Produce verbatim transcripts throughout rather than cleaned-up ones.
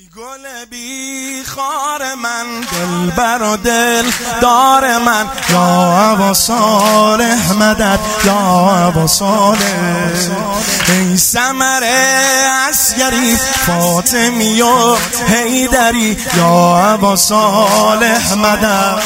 گل بی خار من، دل بر و دل دار من، یا ابا صالح مدد، یا ابا صالح. ای ثمر عسگری فاطمی و حیدری، یا ابا صالح مدد.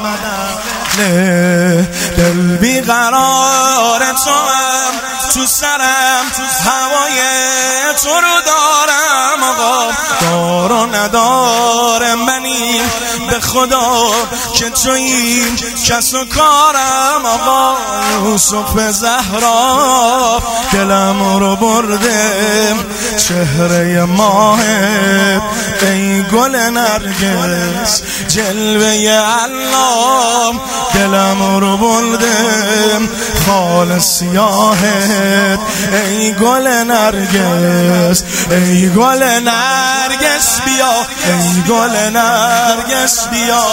دل بی قرار تو هم تو سرم، هوای تو رو دارم آقا، دار و ندار منی به خدا که تویی کس و کارم آقا. یوسف زهرا دلم رو برده چهره ماهت، ای گل نرگس جلوه علام، دلم رو برده خال سیاهت، ای گل نرگس، ای گل نرگس بیا، ای گل نرگس بیا،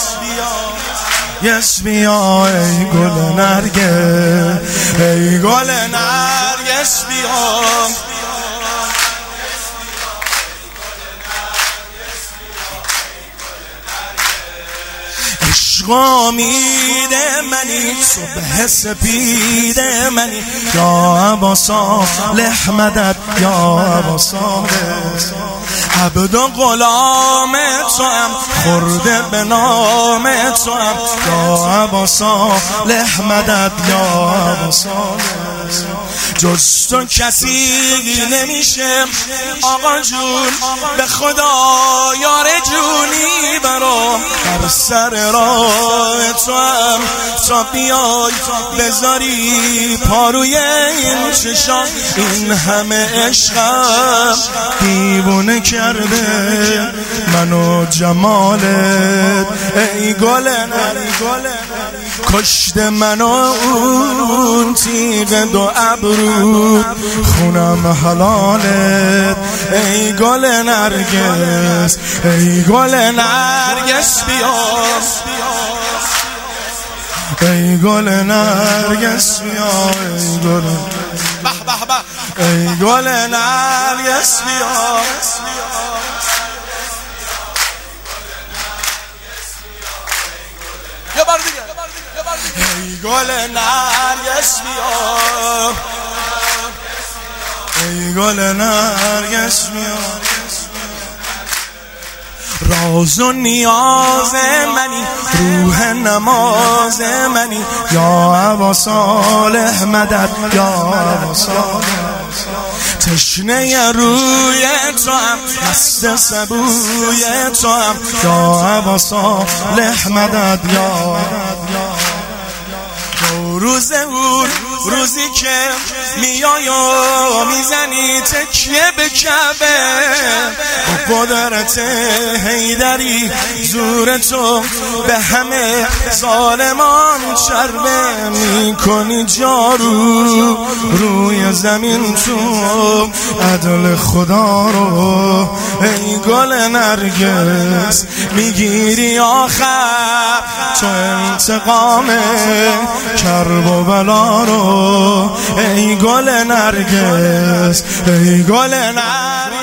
یس بیا، ای گل نرگس، ای گل نرگس بیا. عشق امید منی، صبح سپید منی، یا ابا صالح مدد، یا ابا صالح. عبد و غلام توام، خورده به نام توام، یا ابا صالح مدد، یا ابا صالح. جز تو کسی نمیشه آقا جون، به خدا یار جونی برام، بر سر راه تو هم تا بیای بذاری پاروی این چشام. این همه عشقم دیوونه کرده منو جمالت، ای گل نرگس کشت منو اون تیغ دو ابرو، خونم حلالت، ای گل نرگس، ای گل نرگس بیا، ای گل نرگس بیا، ای گل به به به، ای گل نرگس بیا. یه بار دیگه، ای گل نرگس بیا، ای گل نرگس بیا. راز و نیاز منی، روح نماز منی، یا ابا صالح مدد، یا ابا صالح. تشنه روی تو هم، مست سبوی تو هم، یا ابا صالح مدد، یا روز اون روزی که میای و میزنی تکیه به کعبه، با قدرت حیدری زور تو به همه ظالمان شربه میکنی جارو روی زمین، تو عدل خدا رو، ای گل نرگس میگیری آخر تو انتقام کرب و بلا رو، ای گل نرگس، ای گل نرگس.